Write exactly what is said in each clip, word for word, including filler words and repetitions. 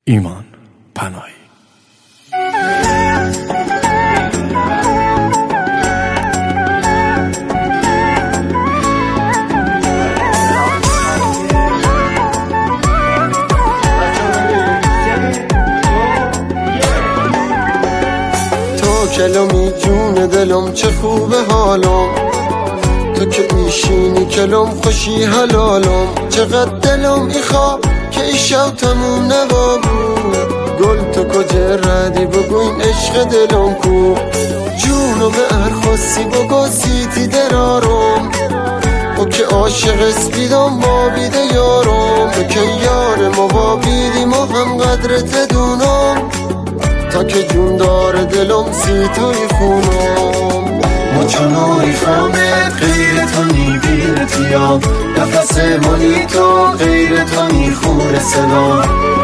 ایمان پناهی. تو کلمی جون دلم چه خوبه حالم، تو که ایشینی کلم خوشی حلالم. چقدر دلم ایخوا که ایشو تموم نبابو، گل تو کجا ردی بگو این عشق دلم کو. جونو به ارخواستی بگو سیتی درارم، او که عاشق اسپیدم با بیده یارم. تو که یار ما با بیدیم و هم قدرت دونم، تا که جون داره دلم سی توی خونم. ما چنوی خامه غیر تو نی بیرتیام، نفس منی تو غیر تو نی خور سلام.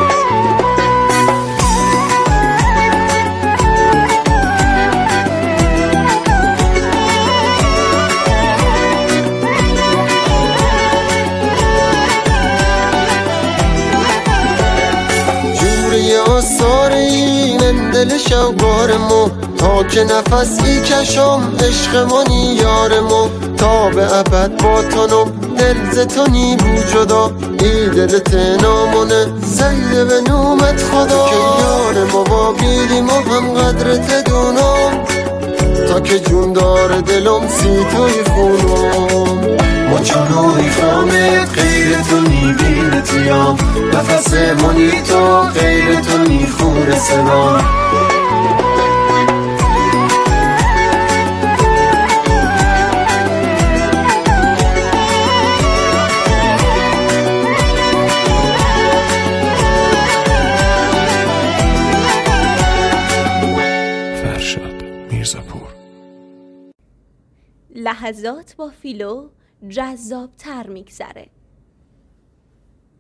جوری آثار این دل شوگارمو، تا که نفسی کشم عشق منی یارمو. تا به ابد با تنم دل زتونی بو جدا، ای دلت نامونه زیده به نومت خدا. که یار ما با بیدیم و هم قدرت دونم، تا که جون داره دلم سی توی خونم. ما چنوی خامه غیر تو نی بیرتیام، نفس منی تو غیر تو نی خور سلام. لحظات با فیلو جذاب تر میگذره.